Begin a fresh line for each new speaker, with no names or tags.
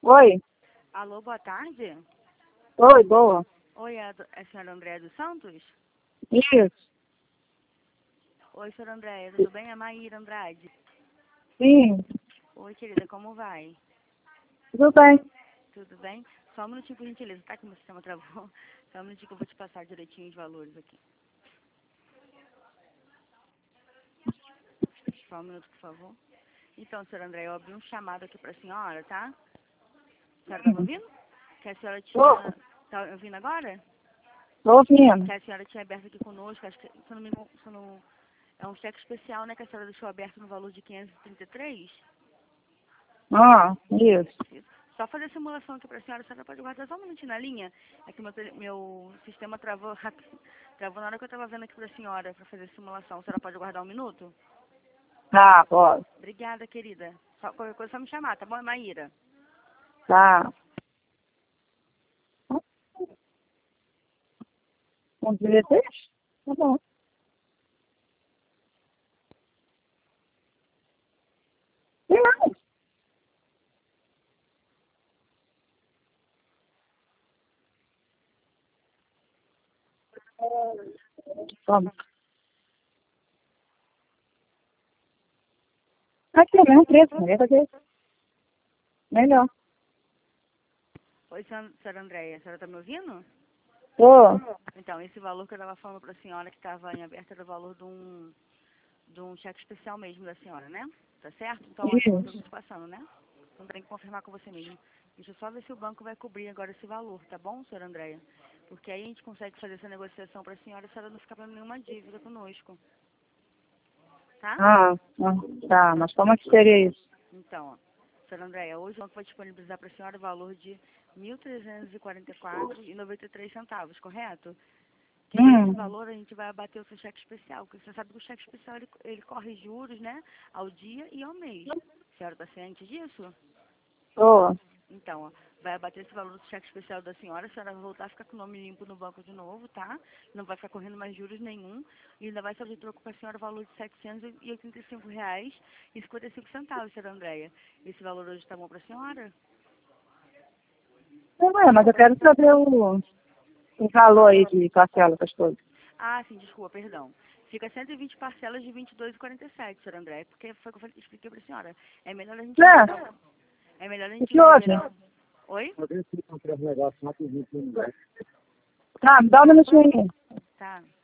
Oi.
Alô, boa tarde.
Oi, boa.
Oi, é a senhora Andréia dos Santos?
Isso.
Oi, senhora Andréia, tudo bem? É Maíra Andrade.
Sim.
Oi, querida, como vai?
Tudo bem.
Tudo bem? Só um minutinho, por gentileza, tá? Que meu sistema travou. Só um minutinho que eu vou te passar direitinho os valores aqui. Só um minuto, por favor. Então, senhora Andréia, eu abri um chamado aqui pra senhora, tá? A senhora tá me ouvindo? Que a senhora tinha... Tá ouvindo agora?
Tô ouvindo.
Que a senhora tinha aberto aqui conosco, acho que, se eu não me engano, é um cheque especial, né, que a senhora deixou aberto no valor de 533.
Ah, isso.
Só fazer a simulação aqui pra senhora pode guardar só um minutinho na linha. É que meu sistema travou rápido. Travou na hora que eu tava vendo aqui pra senhora pra fazer a simulação. A senhora pode guardar um minuto?
Tá, pode.
Obrigada, querida. Só, qualquer coisa é só me chamar, tá bom? É Maíra.
Tá. Com 16? Tá bom. Tem mais. Toma. Aqui é o mesmo preço, não é fazer. Melhor.
Oi, senhora Andréia. A senhora tá me ouvindo?
Tô.
Então, esse valor que eu tava falando pra senhora que tava em aberto era o valor de um cheque especial mesmo da senhora, né? Tá certo? Então, acho que eu tô
Isso.
te passando, né? Então tem que confirmar com você mesmo. Deixa eu só ver se o banco vai cobrir agora esse valor, tá bom, senhora Andréia? Porque aí a gente consegue fazer essa negociação pra senhora e a senhora não ficar com nenhuma dívida conosco, tá?
Tá. Mas como é que seria isso?
Então, ó, senhora Andréia, hoje o banco vai disponibilizar pra senhora o valor de R$ 1.344,93, correto? Que esse valor a gente vai abater o seu cheque especial, porque você sabe que o cheque especial ele corre juros, né, ao dia e ao mês. A senhora está ciente disso?
Tô.
Então, ó, vai abater esse valor do cheque especial da senhora vai voltar a ficar com o nome limpo no banco de novo, tá? Não vai ficar correndo mais juros nenhum. E ainda vai ser de troco para a senhora o valor de R$ 785,55, senhora Andréia. Esse valor hoje está bom para a senhora?
Não é, mas eu quero saber o valor aí de parcela, essas coisas.
Ah, sim, desculpa, perdão. Fica 120 parcelas de 22,47, senhora Andréia, porque foi o que eu expliquei para a senhora. É melhor a gente
É.
É melhor a
O
gente
que hoje?
liberar. Oi?
Tá, me dá um minutinho aí.
Tá.